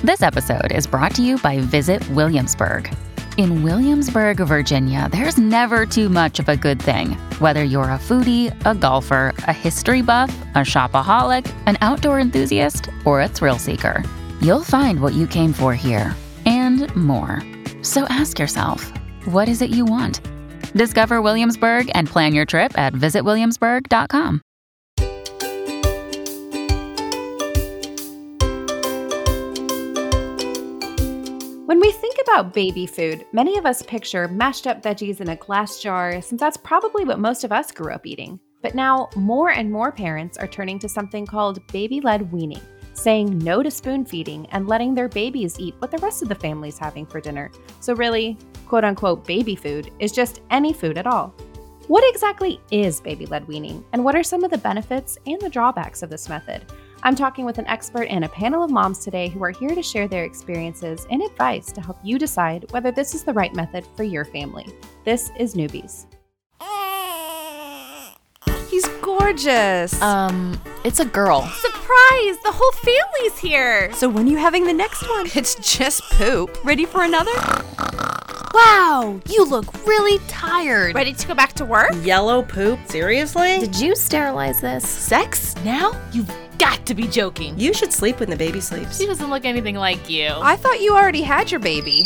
This episode is brought to you by Visit Williamsburg. In Williamsburg, Virginia, there's never too much of a good thing. Whether you're a foodie, a golfer, a history buff, a shopaholic, an outdoor enthusiast, or a thrill seeker, you'll find what you came for here and more. So ask yourself, what is it you want? Discover Williamsburg and plan your trip at visitwilliamsburg.com. When we think about baby food, many of us picture mashed up veggies in a glass jar, since that's probably what most of us grew up eating. But now, more and more parents are turning to something called baby-led weaning, saying no to spoon feeding and letting their babies eat what the rest of the family's having for dinner. So really, quote-unquote baby food is just any food at all. What exactly is baby-led weaning, and what are some of the benefits and the drawbacks of this method? I'm talking with an expert and a panel of moms today who are here to share their experiences and advice to help you decide whether this is the right method for your family. This is Newbies. He's gorgeous. It's a girl. Surprise! The whole family's here! So when are you having the next one? It's just poop. Ready for another? Wow, you look really tired. Ready to go back to work? Yellow poop? Seriously? Did you sterilize this? Sex? Now? You've got to be joking. You should sleep when the baby sleeps. She doesn't look anything like you. I thought you already had your baby.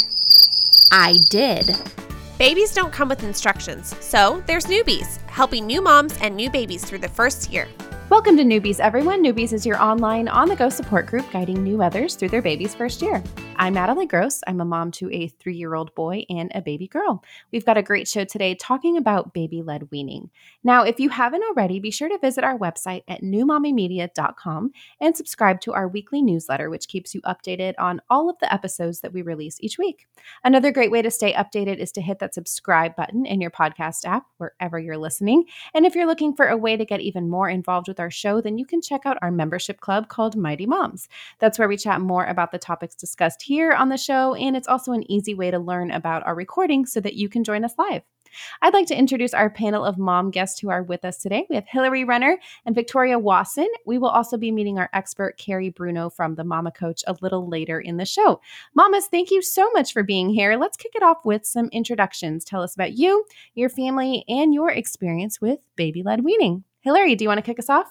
I did. Babies don't come with instructions, so there's Newbies, helping new moms and new babies through the first year. Welcome to Newbies, everyone. Newbies is your online, on-the-go support group guiding new mothers through their baby's first year. I'm Natalie Gross. I'm a mom to a 3-year-old boy and a baby girl. We've got a great show today talking about baby-led weaning. Now, if you haven't already, be sure to visit our website at newmommymedia.com and subscribe to our weekly newsletter, which keeps you updated on all of the episodes that we release each week. Another great way to stay updated is to hit that subscribe button in your podcast app, wherever you're listening. And if you're looking for a way to get even more involved with our show, then you can check out our membership club called Mighty Moms. That's where we chat more about the topics discussed here on the show, and it's also an easy way to learn about our recordings so that you can join us live. I'd like to introduce our panel of mom guests who are with us today. We have Hillary Renner and Victoria Wasson. We will also be meeting our expert, Carrie Bruno from the Mama Coach, a little later in the show. Mamas, thank you so much for being here. Let's kick it off with some introductions. Tell us about you, your family, and your experience with baby-led weaning. Hillary, do you want to kick us off?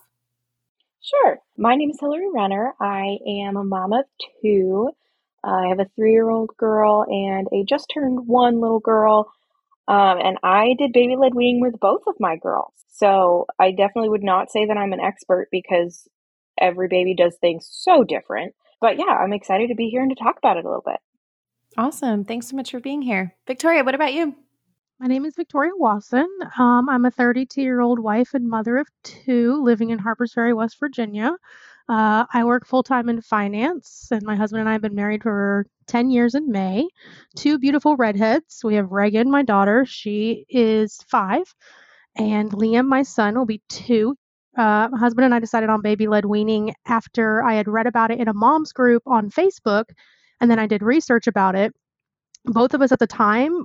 Sure. My name is Hillary Renner. I am a mom of 2. I have a 3-year-old girl and a just turned 1 little girl. And I did baby-led weaning with both of my girls. So I definitely would not say that I'm an expert because every baby does things so different. But yeah, I'm excited to be here and to talk about it a little bit. Awesome. Thanks so much for being here. Victoria, what about you? My name is Victoria Wasson. I'm a 32-year-old wife and mother of 2 living in Harpers Ferry, West Virginia. I work full-time in finance, and my husband and I have been married for 10 years in May. 2 beautiful redheads. We have Reagan, my daughter. She is 5. And Liam, my son, will be 2. My husband and I decided on baby-led weaning after I had read about it in a mom's group on Facebook, and then I did research about it. Both of us at the time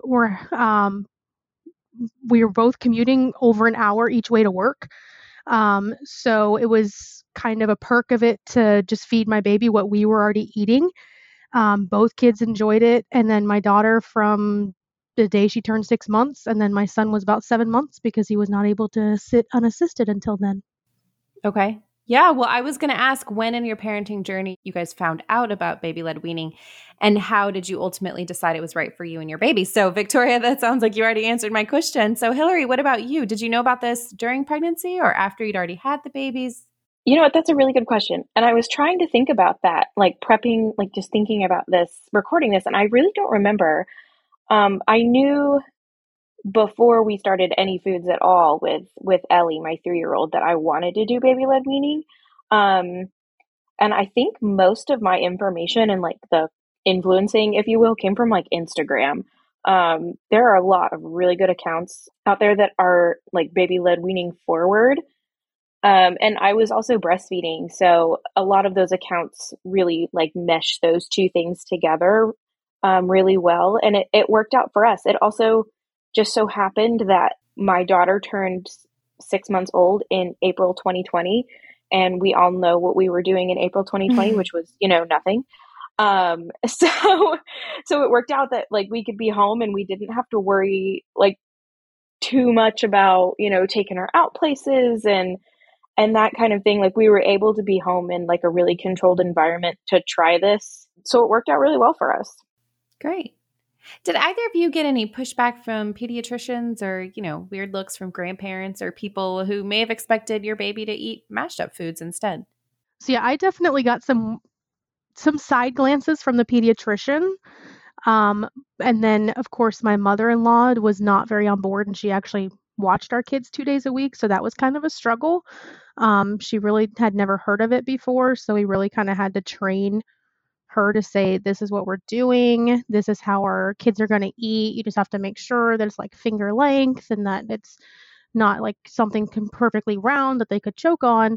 we were both commuting over an hour each way to work. So it was kind of a perk of it to just feed my baby what we were already eating. Both kids enjoyed it. And then my daughter from the day she turned 6 months, and then my son was about 7 months because he was not able to sit unassisted until then. Okay. Yeah, well, I was going to ask, when in your parenting journey you guys found out about baby-led weaning, and how did you ultimately decide it was right for you and your baby? So Victoria, that sounds like you already answered my question. So Hillary, what about you? Did you know about this during pregnancy or after you'd already had the babies? You know what? That's a really good question. And I was trying to think about that, like prepping, like just thinking about this, recording this, and I really don't remember. I knew before we started any foods at all with Ellie, my 3-year-old, that I wanted to do baby-led weaning. And I think most of my information and like the influencing, if you will, came from like Instagram. There are a lot of really good accounts out there that are like baby-led weaning forward. And I was also breastfeeding. So a lot of those accounts really like mesh those 2 things together really well. And it worked out for us. It also just so happened that my daughter turned 6 months old in April 2020. And we all know what we were doing in April 2020, which was, nothing. So it worked out that like we could be home and we didn't have to worry like too much about, taking her out places and that kind of thing. Like we were able to be home in like a really controlled environment to try this. So it worked out really well for us. Great. Did either of you get any pushback from pediatricians or, weird looks from grandparents or people who may have expected your baby to eat mashed up foods instead? So yeah, I definitely got some side glances from the pediatrician. And then of course my mother-in-law was not very on board, and she actually watched our kids 2 days a week. So that was kind of a struggle. She really had never heard of it before. So we really kind of had to train her to say, this is what we're doing. This is how our kids are going to eat. You just have to make sure that it's like finger length and that it's not like something perfectly round that they could choke on.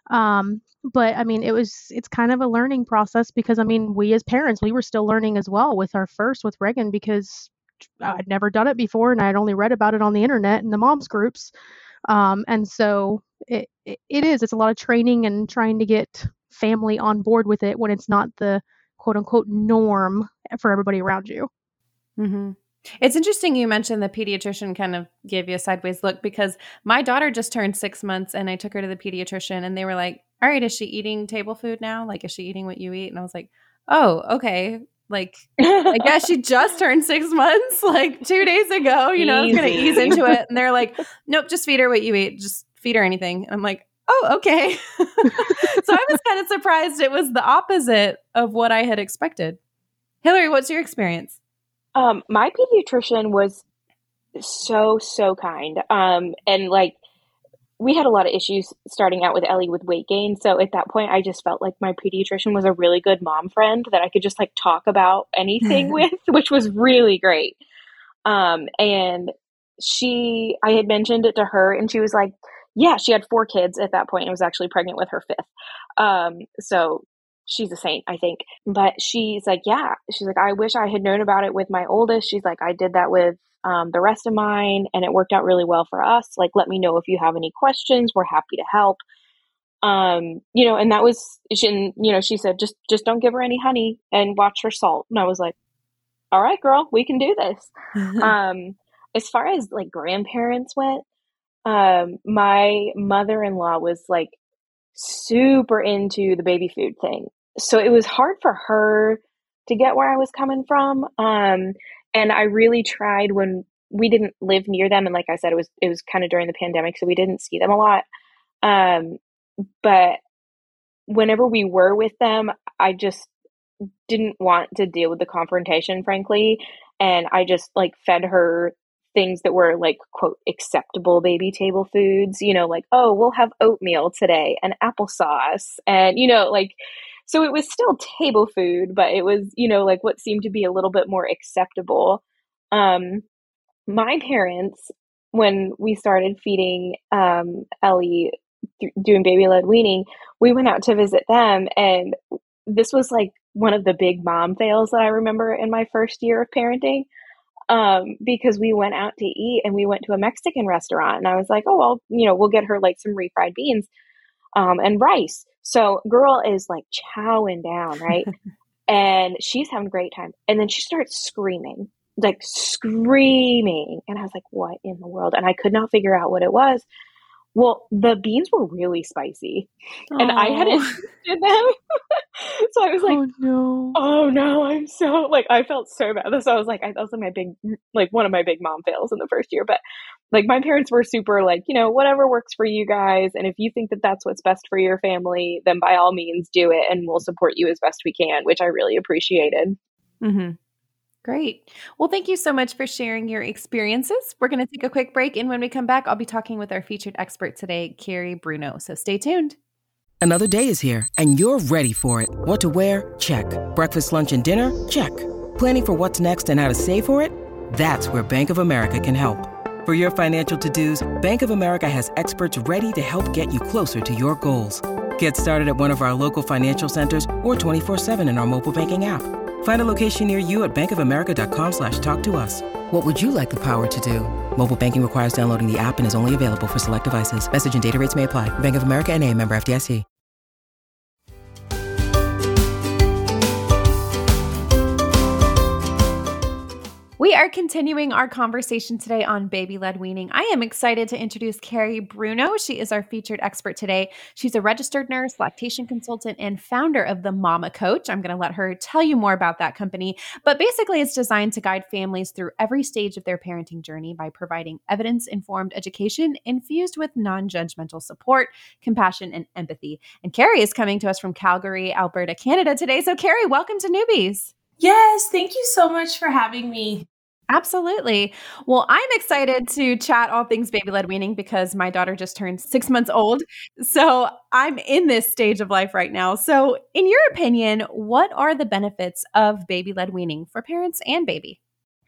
But I mean, it's kind of a learning process because I mean, we as parents, we were still learning as well with Reagan because I'd never done it before and I'd only read about it on the internet in the moms groups. And so it's a lot of training and trying to get family on board with it when it's not the quote unquote norm for everybody around you. Mm-hmm. It's interesting you mentioned the pediatrician kind of gave you a sideways look because my daughter just turned 6 months and I took her to the pediatrician and they were like, all right, is she eating table food now? Like, is she eating what you eat? And I was like, oh, okay. Like, I guess she just turned 6 months, like 2 days ago, I was going to ease into it. And they're like, nope, just feed her what you eat. Just feed her anything. And I'm like, oh, okay. So I was kind of surprised it was the opposite of what I had expected. Hillary, what's your experience? My pediatrician was so kind. And like, we had a lot of issues starting out with Ellie with weight gain. So at that point, I just felt like my pediatrician was a really good mom friend that I could just like talk about anything with, which was really great. And I had mentioned it to her and she was like, yeah, she had 4 kids at that point and was actually pregnant with her 5th. So she's a saint, I think. But she's like, yeah, she's like, I wish I had known about it with my oldest. She's like, I did that with the rest of mine and it worked out really well for us. Like, let me know if you have any questions. We're happy to help. And that was, she said, just don't give her any honey and watch her salt. And I was like, all right, girl, we can do this. As far as like grandparents went, my mother-in-law was like super into the baby food thing. So it was hard for her to get where I was coming from. And I really tried when we didn't live near them. And like I said, it was kind of during the pandemic, so we didn't see them a lot. But whenever we were with them, I just didn't want to deal with the confrontation, frankly. And I just like fed her things that were like, quote, acceptable baby table foods, like, oh, we'll have oatmeal today and applesauce. And, so it was still table food, but it was, like what seemed to be a little bit more acceptable. My parents, when we started feeding Ellie, doing baby-led weaning, we went out to visit them. And this was like one of the big mom fails that I remember in my first year of parenting. Because we went out to eat and we went to a Mexican restaurant and I was like, oh, well, we'll get her like some refried beans, and rice. So girl is like chowing down, right? And she's having a great time. And then she starts screaming. And I was like, what in the world? And I could not figure out what it was. Well, the beans were really spicy. Aww. And I hadn't tasted them. So I was like, oh no, I'm so like, I felt so bad. So I was like, that was one of my big mom fails in the first year. But like my parents were super like, whatever works for you guys. And if you think that that's what's best for your family, then by all means do it. And we'll support you as best we can, which I really appreciated. Mm-hmm. Great. Well, thank you so much for sharing your experiences. We're going to take a quick break. And when we come back, I'll be talking with our featured expert today, Carrie Bruno. So stay tuned. Another day is here and you're ready for it. What to wear? Check. Breakfast, lunch, and dinner? Check. Planning for what's next and how to save for it? That's where Bank of America can help. For your financial to-dos, Bank of America has experts ready to help get you closer to your goals. Get started at one of our local financial centers or 24/7 in our mobile banking app. Find a location near you at bankofamerica.com/talktous. What would you like the power to do? Mobile banking requires downloading the app and is only available for select devices. Message and data rates may apply. Bank of America N.A., member FDIC. are continuing our conversation today on baby-led weaning. I am excited to introduce Carrie Bruno. She is our featured expert today. She's a registered nurse, lactation consultant, and founder of the Mama Coach. I'm going to let her tell you more about that company. But basically, it's designed to guide families through every stage of their parenting journey by providing evidence-informed education infused with non-judgmental support, compassion, and empathy. And Carrie is coming to us from Calgary, Alberta, Canada today. So Carrie, welcome to Newbies. Yes, thank you so much for having me. Absolutely. Well, I'm excited to chat all things baby-led weaning because my daughter just turned 6 months old. So I'm in this stage of life right now. So in your opinion, what are the benefits of baby-led weaning for parents and baby?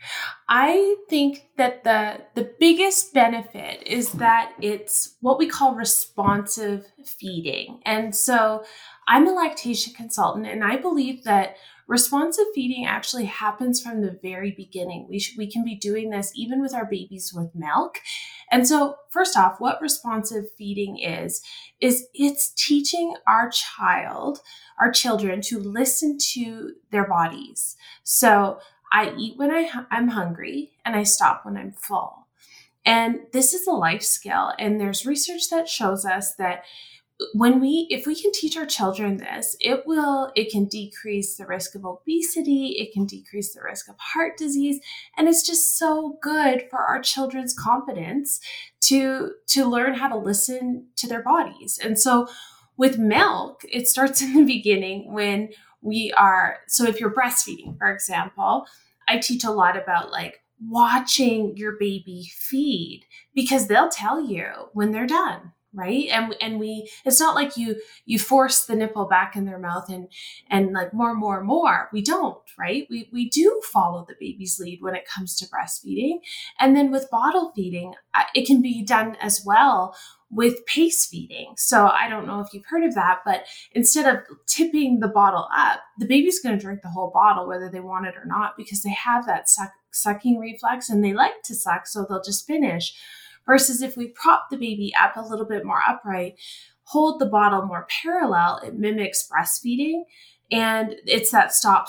I think that the biggest benefit is that it's what we call responsive feeding. And so I'm a lactation consultant, and I believe that responsive feeding actually happens from the very beginning. We can be doing this even with our babies with milk. And so first off, what responsive feeding is it's teaching our children to listen to their bodies. So I eat when I'm hungry and I stop when I'm full. And this is a life skill. And there's research that shows us that if we can teach our children this, it can decrease the risk of obesity, it can decrease the risk of heart disease, and it's just so good for our children's confidence to learn how to listen to their bodies. And so with milk, it starts in the beginning when so if you're breastfeeding, for example, I teach a lot about like watching your baby feed because they'll tell you when they're done. Right. And it's not like you force the nipple back in their mouth and like more. We don't. Right. We do follow the baby's lead when it comes to breastfeeding. And then with bottle feeding, it can be done as well with pace feeding. So I don't know if you've heard of that, but instead of tipping the bottle up, the baby's going to drink the whole bottle, whether they want it or not, because they have that sucking reflex and they like to suck. So they'll just finish. Versus if we prop the baby up a little bit more upright, hold the bottle more parallel, it mimics breastfeeding. And it's that stop,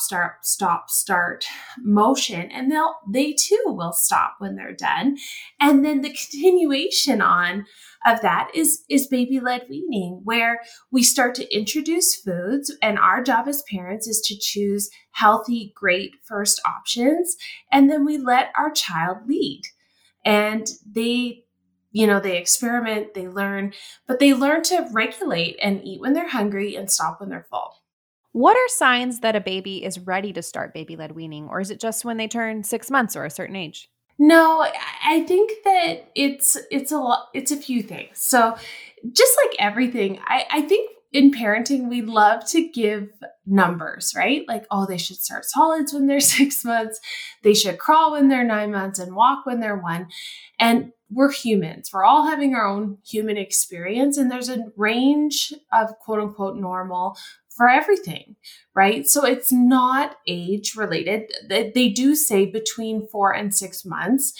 start motion. And they too will stop when they're done. And then the continuation on of that is baby-led weaning, where we start to introduce foods. And our job as parents is to choose healthy, great first options. And then we let our child lead. And they experiment, they learn, but they learn to regulate and eat when they're hungry and stop when they're full. What are signs that a baby is ready to start baby-led weaning? Or is it just when they turn 6 months or a certain age? No, I think that it's a few things. So just like everything, I think in parenting, we love to give numbers, right? Like, oh, they should start solids when they're 6 months. They should crawl when they're 9 months and walk when they're 1. And we're humans. We're all having our own human experience. And there's a range of quote unquote normal for everything, right? So it's not age related. They do say between 4 and 6 months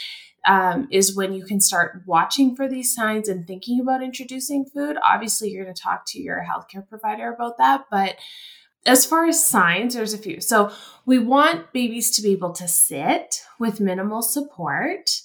is when you can start watching for these signs and thinking about introducing food. Obviously, you're going to talk to your healthcare provider about that. But as far as signs, there's a few. So we want babies to be able to sit with minimal support.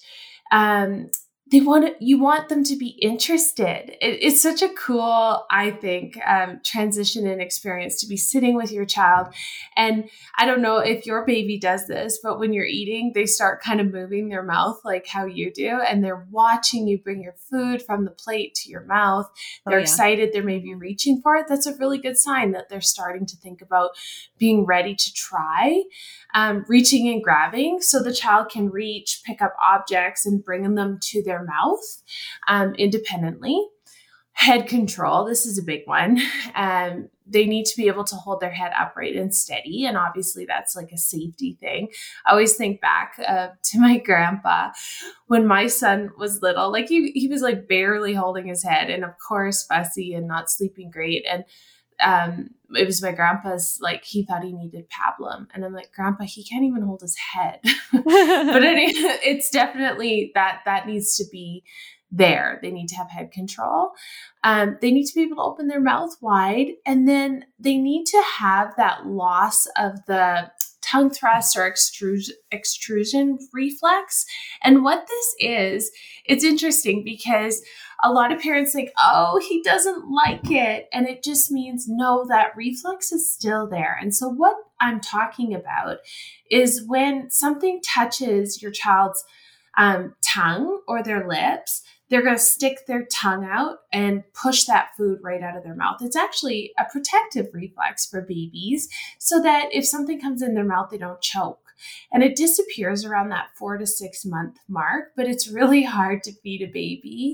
You want them to be interested. It's such a cool, I think, transition and experience to be sitting with your child. And I don't know if your baby does this, but when you're eating, they start kind of moving their mouth like how you do. And they're watching you bring your food from the plate to your mouth. They're excited. They're maybe reaching for it. That's a really good sign that they're starting to think about being ready to try, reaching and grabbing so the child can reach, pick up objects and bring them to their mouth independently. Head control, this is a big one. They need to be able to hold their head upright and steady. And obviously that's like a safety thing. I always think back to my grandpa when my son was little, like he was like barely holding his head and of course fussy and not sleeping great. And it was my grandpa's, like, he thought he needed pablum. And I'm like, Grandpa, he can't even hold his head. But anyway, it's definitely that needs to be there. They need to have head control. They need to be able to open their mouth wide. And then they need to have that loss of the tongue thrust or extrusion reflex. And what this is, it's interesting because a lot of parents think, oh, he doesn't like it. And it just means, no, that reflex is still there. And so what I'm talking about is when something touches your child's tongue or their lips, they're going to stick their tongue out and push that food right out of their mouth. It's actually a protective reflex for babies so that if something comes in their mouth, they don't choke. And it disappears around that 4 to 6 month mark, but it's really hard to feed a baby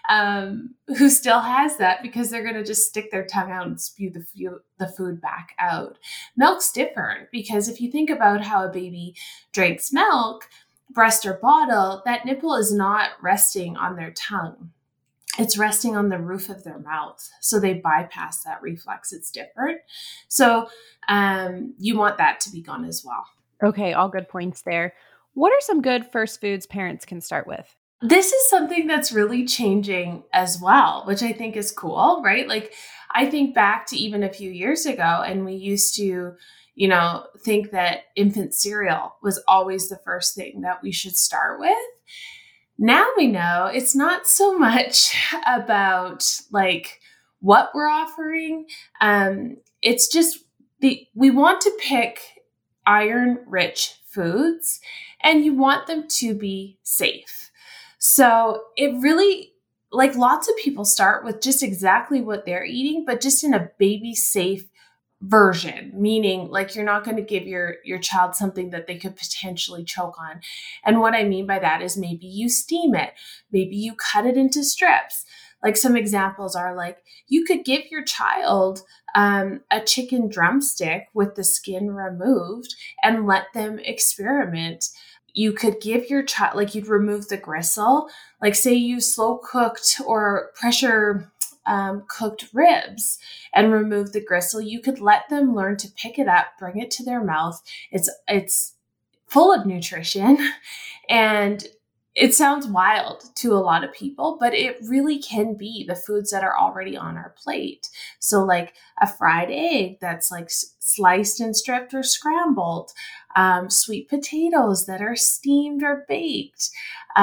who still has that because they're going to just stick their tongue out and spew the food back out. Milk's different because if you think about how a baby drinks milk, breast or bottle, that nipple is not resting on their tongue. It's resting on the roof of their mouth. So they bypass that reflex. It's different. So you want that to be gone as well. Okay, all good points there. What are some good first foods parents can start with? This is something that's really changing as well, which I think is cool, right? Like I think back to even a few years ago, and we used to think that infant cereal was always the first thing that we should start with. Now we know it's not so much about like what we're offering. It's just we want to pick iron-rich foods, and you want them to be safe. So it really, like lots of people start with just exactly what they're eating, but just in a baby-safe version, meaning like you're not going to give your child something that they could potentially choke on. And what I mean by that is maybe you steam it, maybe you cut it into strips. Like some examples are like you could give your child a chicken drumstick with the skin removed and let them experiment. You could give your child, like you'd remove the gristle, like say you slow cooked or pressure cooked ribs and remove the gristle. You could let them learn to pick it up, bring it to their mouth. It's full of nutrition, and it sounds wild to a lot of people, but it really can be the foods that are already on our plate. So like a fried egg that's like sliced and stripped or scrambled, sweet potatoes that are steamed or baked,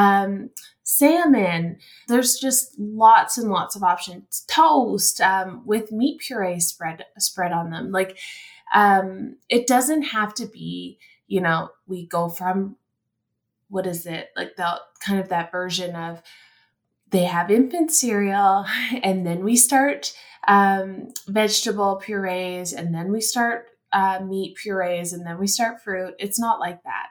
salmon. There's just lots and lots of options. Toast with meat puree spread on them. Like it doesn't have to be, we go from what is it? Like the kind of that version of they have infant cereal and then we start vegetable purees and then we start meat purees and then we start fruit. It's not like that.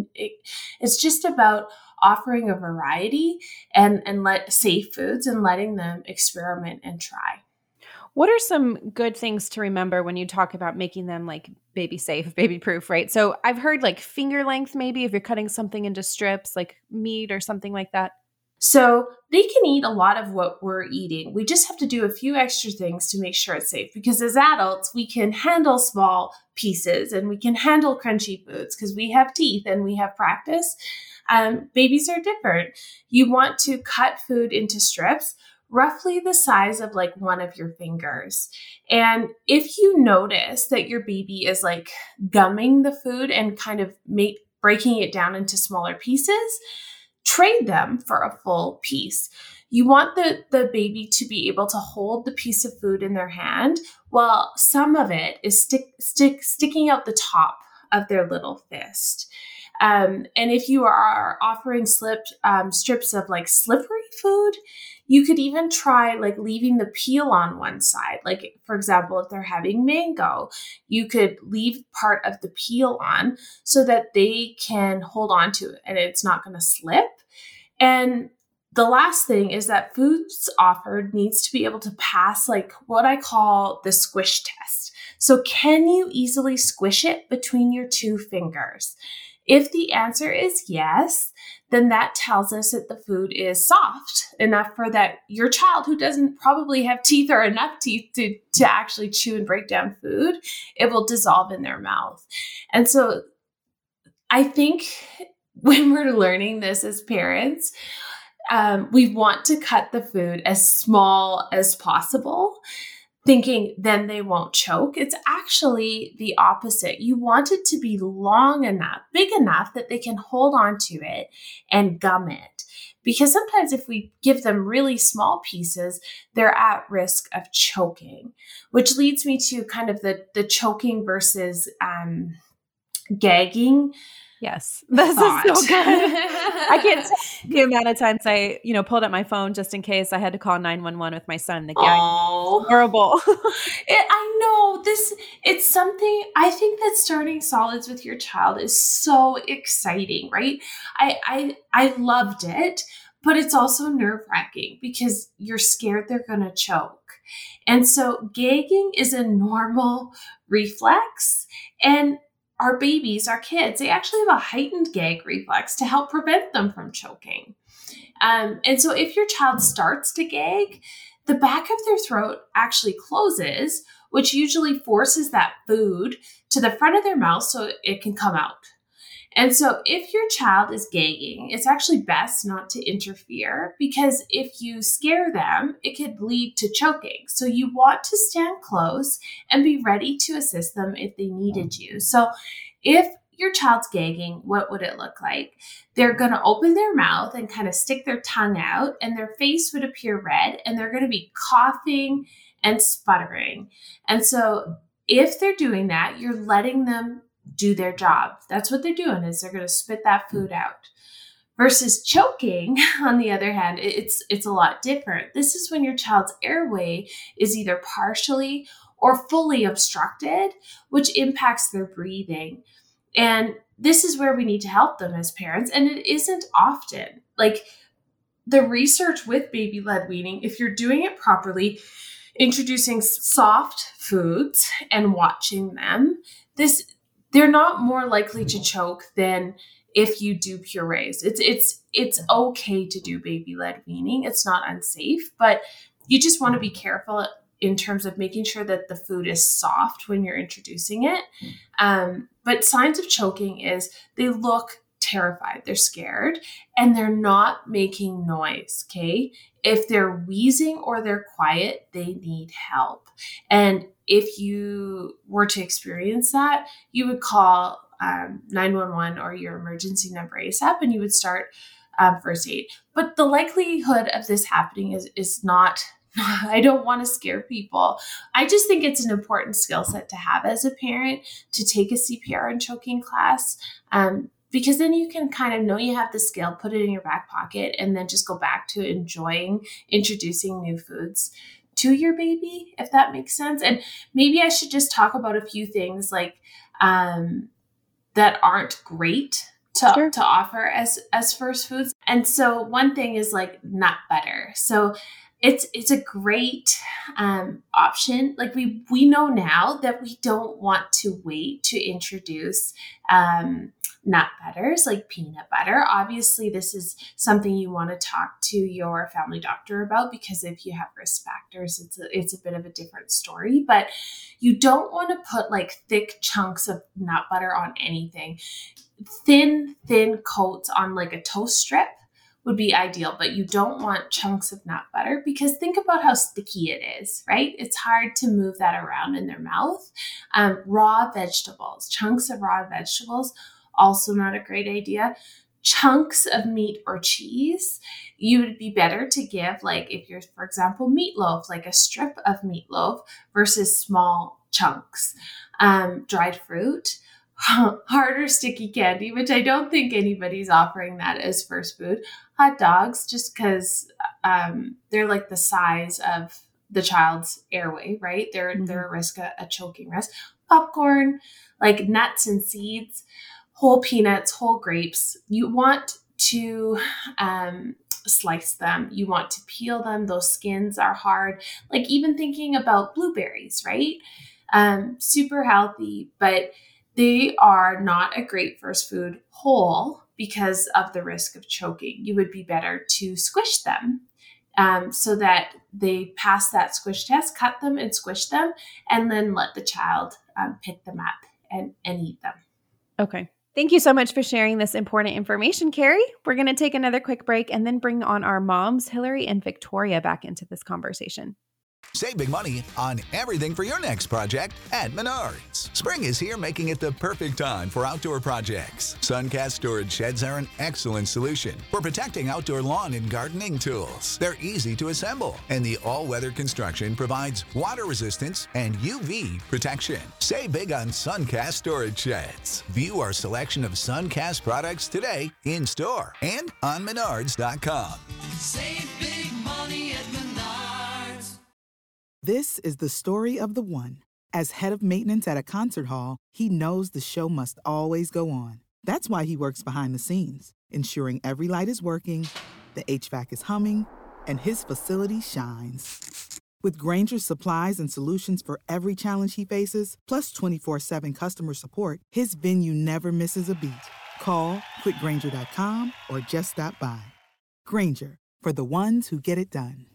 It's just about offering a variety and let safe foods and letting them experiment and try. What are some good things to remember when you talk about making them like baby safe, baby proof, right? So I've heard like finger length, maybe if you're cutting something into strips, like meat or something like that. So they can eat a lot of what we're eating. We just have to do a few extra things to make sure it's safe because as adults, we can handle small pieces and we can handle crunchy foods because we have teeth and we have practice. Babies are different. You want to cut food into strips roughly the size of like one of your fingers. And if you notice that your baby is like gumming the food and kind of breaking it down into smaller pieces, trade them for a full piece. You want the baby to be able to hold the piece of food in their hand while some of it is sticking out the top of their little fist. And if you are offering strips of like slippery food, you could even try like leaving the peel on one side. Like, for example, if they're having mango, you could leave part of the peel on so that they can hold on to it and it's not going to slip. And the last thing is that foods offered needs to be able to pass like what I call the squish test. So can you easily squish it between your two fingers? If the answer is yes, then that tells us that the food is soft enough for that your child who doesn't probably have teeth or enough teeth to actually chew and break down food, it will dissolve in their mouth. And so I think when we're learning this as parents, we want to cut the food as small as possible. thinking then they won't choke. It's actually the opposite. You want it to be long enough, big enough that they can hold on to it and gum it. Because sometimes if we give them really small pieces, they're at risk of choking, which leads me to kind of the choking versus gagging. Yes, this is so good. I can't tell the amount of times I, pulled up my phone just in case I had to call 911 with my son. The gag is horrible. I know it's something, I think that starting solids with your child is so exciting, right? I loved it, but it's also nerve-wracking because you're scared they're going to choke. And so gagging is a normal reflex, and our babies, our kids, they actually have a heightened gag reflex to help prevent them from choking. And so if your child starts to gag, the back of their throat actually closes, which usually forces that food to the front of their mouth so it can come out. And so if your child is gagging, it's actually best not to interfere, because if you scare them, it could lead to choking. So you want to stand close and be ready to assist them if they needed you. So if your child's gagging, what would it look like? They're going to open their mouth and kind of stick their tongue out, and their face would appear red, and they're going to be coughing and sputtering. And so if they're doing that, you're letting them do their job. That's what they're doing, is they're going to spit that food out. Versus choking, on the other hand, it's a lot different. This is when your child's airway is either partially or fully obstructed, which impacts their breathing. And this is where we need to help them as parents. And it isn't often. Like the research with baby-led weaning, if you're doing it properly, introducing soft foods and watching them, they're not more likely to choke than if you do purees. It's okay to do baby-led weaning. It's not unsafe, but you just want to be careful in terms of making sure that the food is soft when you're introducing it. But signs of choking is they look terrified, they're scared, and they're not making noise, okay? If they're wheezing or they're quiet, they need help. And if you were to experience that, you would call 911 or your emergency number ASAP, and you would start first aid. But the likelihood of this happening is not, I don't want to scare people. I just think it's an important skill set to have as a parent, to take a CPR and choking class, because then you can kind of know you have the skill, put it in your back pocket, and then just go back to enjoying introducing new foods to your baby, if that makes sense. And maybe I should just talk about a few things like that aren't great to offer as first foods. And so one thing is like nut butter. So it's a great option. Like we know now that we don't want to wait to introduce nut butters like peanut butter. Obviously, this is something you want to talk to your family doctor about, because if you have risk factors, it's a bit of a different story. But you don't want to put like thick chunks of nut butter on anything. Thin coats on like a toast strip would be ideal, but you don't want chunks of nut butter, because think about how sticky it is, right? It's hard to move that around in their mouth. Raw vegetables, chunks of raw vegetables, also not a great idea. Chunks of meat or cheese, you would be better to give, like if you're, for example, meatloaf, like a strip of meatloaf versus small chunks. Dried fruit, harder sticky candy, which I don't think anybody's offering that as first food. Hot dogs, just because they're like the size of the child's airway, right? They're a risk, a choking risk. Popcorn, like nuts and seeds, whole peanuts, whole grapes. You want to slice them. You want to peel them. Those skins are hard. Like even thinking about blueberries, right? Super healthy, but they are not a great first food whole because of the risk of choking. You would be better to squish them so that they pass that squish test, cut them and squish them, and then let the child pick them up and eat them. Okay. Thank you so much for sharing this important information, Carrie. We're going to take another quick break and then bring on our moms, Hillary and Victoria, back into this conversation. Save big money on everything for your next project at Menards. Spring is here, making it the perfect time for outdoor projects. Suncast storage sheds are an excellent solution for protecting outdoor lawn and gardening tools. They're easy to assemble, and the all-weather construction provides water resistance and UV protection. Save big on Suncast storage sheds. View our selection of Suncast products today in store and on Menards.com. Save big money at Menards. This is the story of the one. As head of maintenance at a concert hall, he knows the show must always go on. That's why he works behind the scenes, ensuring every light is working, the HVAC is humming, and his facility shines. With Grainger's supplies and solutions for every challenge he faces, plus 24/7 customer support, his venue never misses a beat. Call quickgrainger.com or just stop by. Grainger, for the ones who get it done.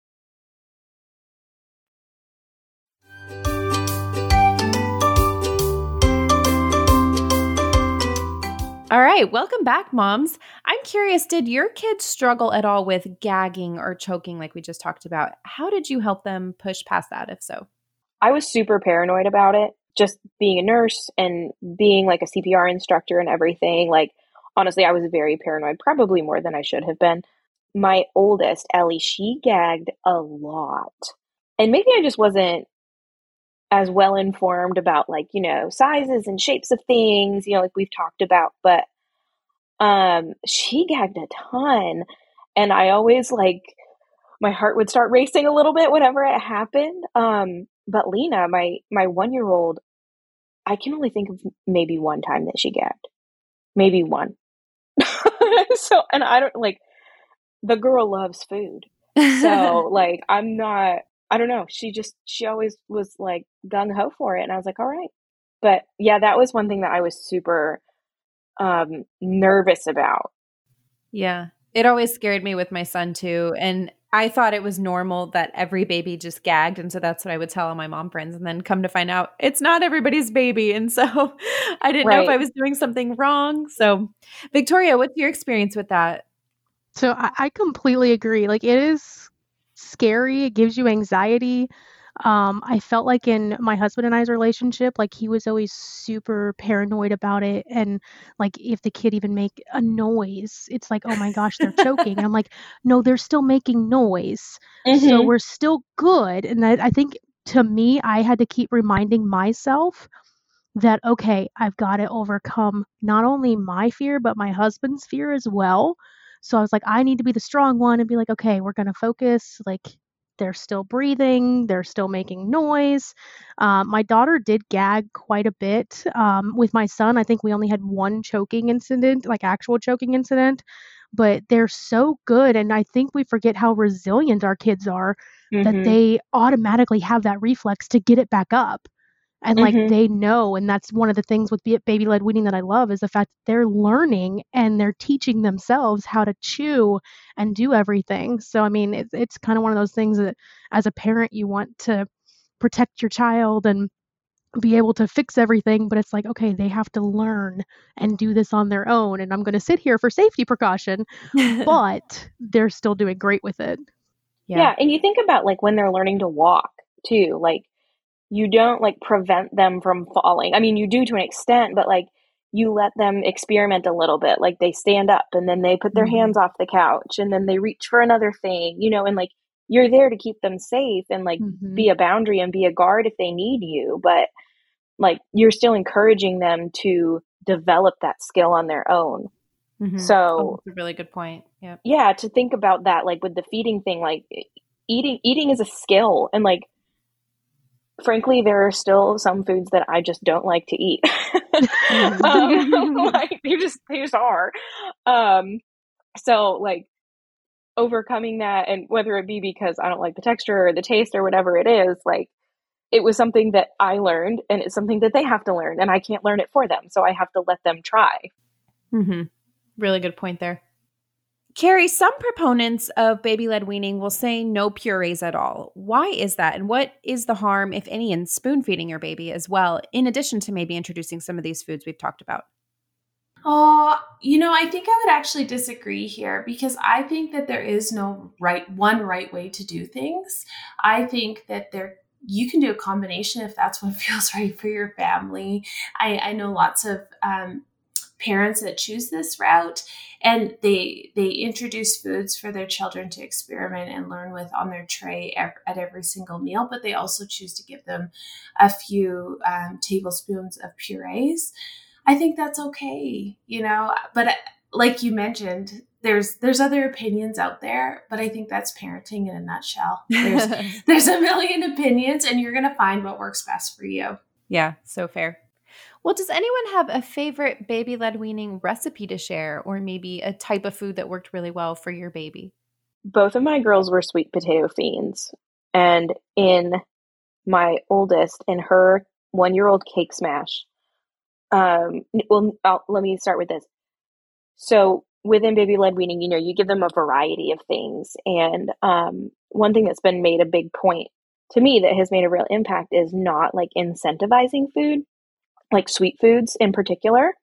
All right, welcome back, moms. I'm curious, did your kids struggle at all with gagging or choking like we just talked about? How did you help them push past that, if so? I was super paranoid about it, just being a nurse and being like a CPR instructor and everything. Like, honestly, I was very paranoid, probably more than I should have been. My oldest, Ellie, she gagged a lot. And maybe I just wasn't as well informed about, like, you know, sizes and shapes of things, you know, like we've talked about, but she gagged a ton. And I always, like, my heart would start racing a little bit whenever it happened. But Lena, my 1-year-old, I can only think of maybe one time that she gagged. Maybe one. So, and I don't, like, the girl loves food. So, like, I don't know. She always was like gung ho for it. And I was like, all right. But yeah, that was one thing that I was super nervous about. Yeah. It always scared me with my son too. And I thought it was normal that every baby just gagged. And so that's what I would tell all my mom friends. And then come to find out it's not everybody's baby. And so I didn't know if I was doing something wrong. So Victoria, what's your experience with that? So I completely agree. Like, it is scary. It gives you anxiety. I felt like in my husband and I's relationship, like, he was always super paranoid about it. And like, if the kid even make a noise, it's like, oh my gosh, they're choking. I'm like, no, they're still making noise. So we're still good. And I think, to me, I had to keep reminding myself that, okay, I've got to overcome not only my fear, but my husband's fear as well. So I was like, I need to be the strong one and be like, okay, we're going to focus. Like, they're still breathing. They're still making noise. My daughter did gag quite a bit. With my son, I think we only had one choking incident, like actual choking incident, but they're so good. And I think we forget how resilient our kids are, that they automatically have that reflex to get it back up. And like, they know, and that's one of the things with baby-led weaning that I love, is the fact that they're learning and they're teaching themselves how to chew and do everything. So, I mean, it's kind of one of those things that as a parent, you want to protect your child and be able to fix everything, but it's like, okay, they have to learn and do this on their own. And I'm going to sit here for safety precaution, but they're still doing great with it. Yeah. And you think about, like, when they're learning to walk too, like, you don't, like, prevent them from falling. I mean, you do to an extent, but, like, you let them experiment a little bit. Like, they stand up and then they put their hands off the couch and then they reach for another thing, you know, and, like, you're there to keep them safe and, like, be a boundary and be a guard if they need you. But, like, you're still encouraging them to develop that skill on their own. So that's a really good point. Yeah, to think about that, like, with the feeding thing, like, eating is a skill. And, like, frankly, there are still some foods that I just don't like to eat. Like, they just are. So, like, overcoming that, and whether it be because I don't like the texture or the taste or whatever it is, like, it was something that I learned, and it's something that they have to learn, and I can't learn it for them. So I have to let them try. Really good point there. Carrie, some proponents of baby-led weaning will say no purees at all. Why is that? And what is the harm, if any, in spoon feeding your baby as well, in addition to maybe introducing some of these foods we've talked about? Oh, I think I would actually disagree here because I think that there is no one right way to do things. I think that you can do a combination if that's what feels right for your family. I know lots of parents that choose this route, and they introduce foods for their children to experiment and learn with on their tray at every single meal, but they also choose to give them a few tablespoons of purees. I think that's okay, but like you mentioned, there's other opinions out there, but I think that's parenting in a nutshell. There's a million opinions, and you're going to find what works best for you. Yeah, so fair. Well, does anyone have a favorite baby-led weaning recipe to share, or maybe a type of food that worked really well for your baby? Both of my girls were sweet potato fiends. And in my oldest, in her 1-year-old cake smash, let me start with this. So within baby-led weaning, you give them a variety of things. And one thing that's been made a big point to me that has made a real impact is not like incentivizing food, like sweet foods in particular.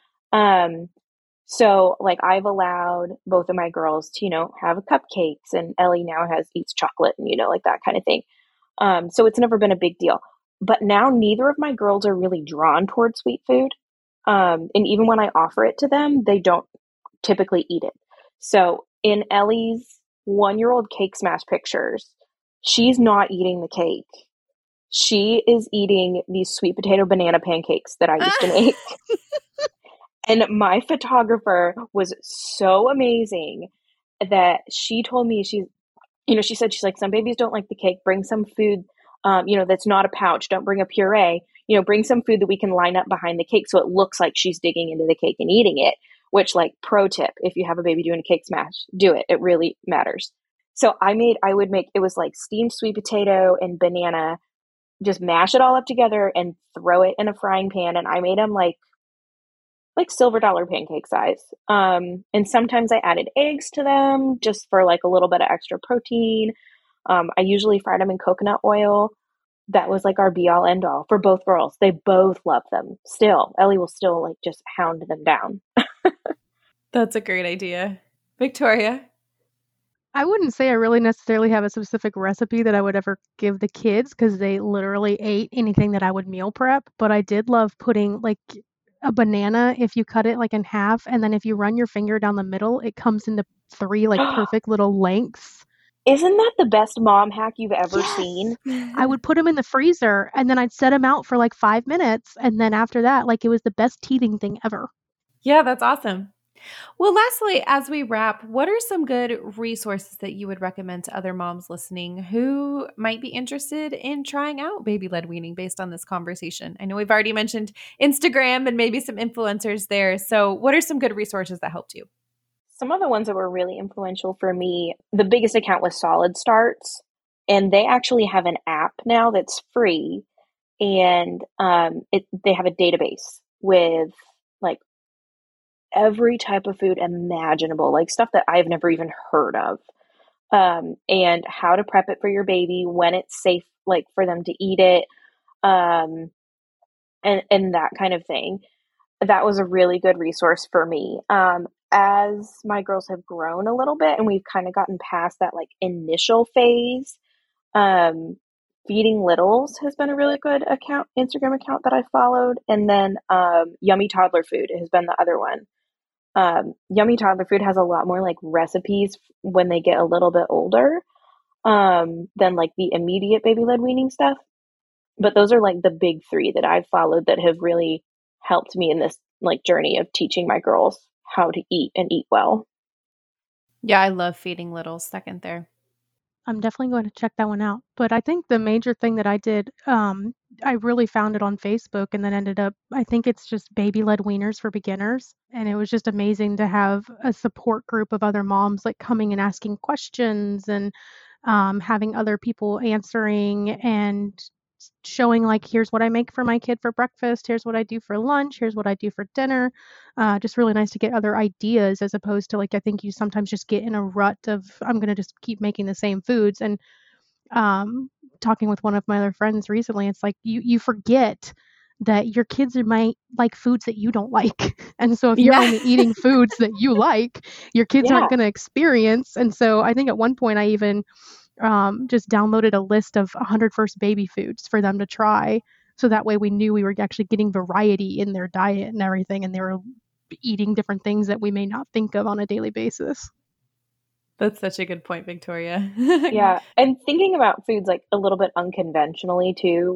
So like I've allowed both of my girls to, have cupcakes, and Ellie now eats chocolate and, like that kind of thing. So it's never been a big deal. But now neither of my girls are really drawn towards sweet food. And even when I offer it to them, they don't typically eat it. So in Ellie's 1-year-old cake smash pictures, she's not eating the cake. She is eating these sweet potato banana pancakes that I used to make. And my photographer was so amazing that she told me, she said, she's like, some babies don't like the cake. Bring some food, that's not a pouch. Don't bring a puree. Bring some food that we can line up behind the cake so it looks like she's digging into the cake and eating it. Which, like, pro tip, if you have a baby doing a cake smash, do it. It really matters. So it was like steamed sweet potato and banana, just mash it all up together and throw it in a frying pan. And I made them like silver dollar pancake size. And sometimes I added eggs to them just for like a little bit of extra protein. I usually fried them in coconut oil. That was like our be all end all for both girls. They both love them still. Ellie will still like just hound them down. That's a great idea. Victoria? I wouldn't say I really necessarily have a specific recipe that I would ever give the kids because they literally ate anything that I would meal prep. But I did love putting like a banana, if you cut it like in half, and then if you run your finger down the middle, it comes into 3 like perfect little lengths. Isn't that the best mom hack you've ever seen? I would put them in the freezer and then I'd set them out for like 5 minutes. And then after that, like it was the best teething thing ever. Yeah, that's awesome. Well, lastly, as we wrap, what are some good resources that you would recommend to other moms listening who might be interested in trying out baby-led weaning based on this conversation? I know we've already mentioned Instagram and maybe some influencers there. So what are some good resources that helped you? Some of the ones that were really influential for me, the biggest account was Solid Starts, and they actually have an app now that's free, and they have a database with like every type of food imaginable, like stuff that I've never even heard of, and how to prep it for your baby, when it's safe, like for them to eat it, and that kind of thing. That was a really good resource for me. As my girls have grown a little bit and we've kind of gotten past that like initial phase, Feeding Littles has been a really good Instagram account that I followed. And then Yummy Toddler Food has been the other one. Yummy Toddler Food has a lot more like recipes when they get a little bit older than like the immediate baby-led weaning stuff. But those are like the big 3 that I've followed that have really helped me in this like journey of teaching my girls how to eat and eat well. Yeah, I love Feeding Littles. Second there. I'm definitely going to check that one out. But I think the major thing that I did, I really found it on Facebook and then ended up, I think it's just baby-led weaners for beginners. And it was just amazing to have a support group of other moms like coming and asking questions and having other people answering and showing like, here's what I make for my kid for breakfast. Here's what I do for lunch. Here's what I do for dinner. Just really nice to get other ideas as opposed to like, I think you sometimes just get in a rut of, I'm going to just keep making the same foods. And talking with one of my other friends recently, it's like you forget that your kids might like foods that you don't like. And so if you're only eating foods that you like, your kids aren't going to experience. And so I think at one point I even just downloaded a list of 100 first baby foods for them to try. So that way we knew we were actually getting variety in their diet and everything. And they were eating different things that we may not think of on a daily basis. That's such a good point, Victoria. Yeah. And thinking about foods like a little bit unconventionally too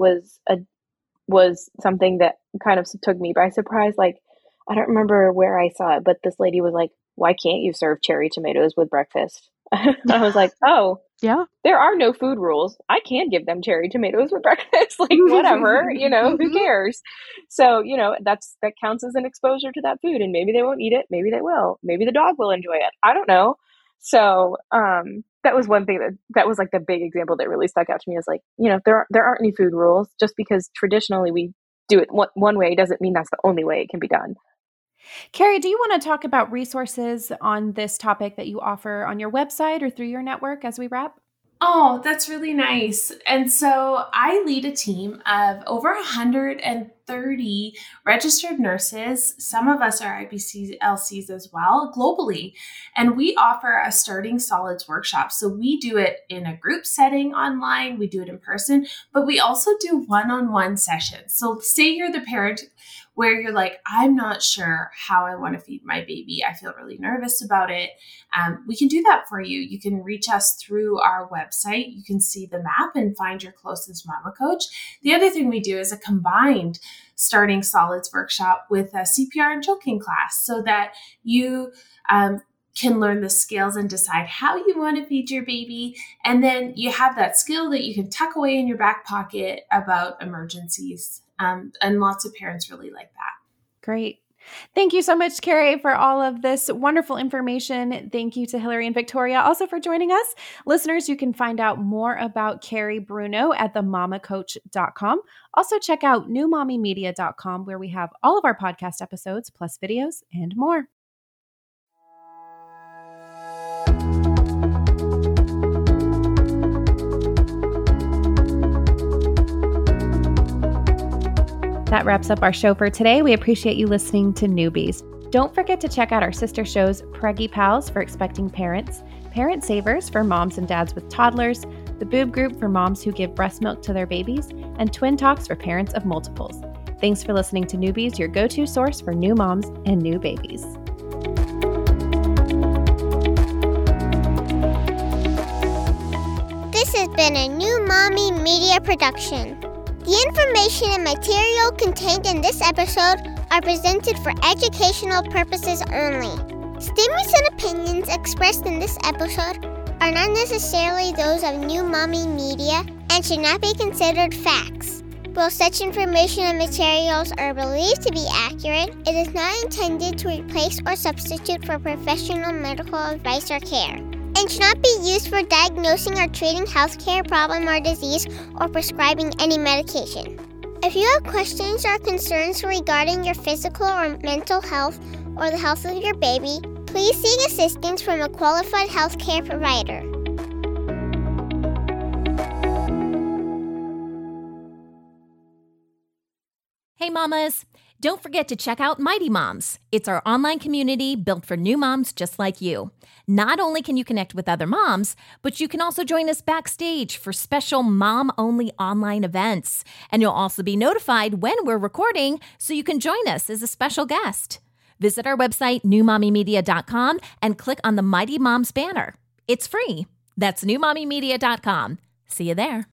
was something that kind of took me by surprise. Like, I don't remember where I saw it, but this lady was like, why can't you serve cherry tomatoes with breakfast? I was like, oh, yeah, there are no food rules. I can give them cherry tomatoes with breakfast, like whatever, who cares? So, that counts as an exposure to that food, and maybe they won't eat it. Maybe they will. Maybe the dog will enjoy it. I don't know. So, that was one thing that was like the big example that really stuck out to me is like, there aren't any food rules. Just because traditionally we do it one way doesn't mean that's the only way it can be done. Carrie, do you want to talk about resources on this topic that you offer on your website or through your network as we wrap? Oh, that's really nice. And so I lead a team of over 130 registered nurses. Some of us are IBCLCs as well, globally. And we offer a starting solids workshop. So we do it in a group setting online, we do it in person, but we also do one-on-one sessions. So say you're the parent where you're like, I'm not sure how I want to feed my baby. I feel really nervous about it. We can do that for you. You can reach us through our website. You can see the map and find your closest mama coach. The other thing we do is a combined starting solids workshop with a CPR and choking class so that you can learn the skills and decide how you want to feed your baby. And then you have that skill that you can tuck away in your back pocket about emergencies. And lots of parents really like that. Great. Thank you so much, Carrie, for all of this wonderful information. Thank you to Hillary and Victoria also for joining us. Listeners, you can find out more about Carrie Bruno at themamacoach.com. Also check out newmommymedia.com where we have all of our podcast episodes plus videos and more. That wraps up our show for today. We appreciate you listening to Newbies. Don't forget to check out our sister shows, Preggy Pals for expecting parents, Parent Savers for moms and dads with toddlers, the Boob Group for moms who give breast milk to their babies, and Twin Talks for parents of multiples. Thanks for listening to Newbies, your go-to source for new moms and new babies. This has been a New Mommy Media production. The information and material contained in this episode are presented for educational purposes only. Statements and opinions expressed in this episode are not necessarily those of New Mommy Media and should not be considered facts. While such information and materials are believed to be accurate, it is not intended to replace or substitute for professional medical advice or care, and should not be used for diagnosing or treating healthcare problem or disease or prescribing any medication. If you have questions or concerns regarding your physical or mental health or the health of your baby, please seek assistance from a qualified healthcare provider. Hey mamas, don't forget to check out Mighty Moms. It's our online community built for new moms just like you. Not only can you connect with other moms, but you can also join us backstage for special mom-only online events. And you'll also be notified when we're recording so you can join us as a special guest. Visit our website, newmommymedia.com, and click on the Mighty Moms banner. It's free. That's newmommymedia.com. See you there.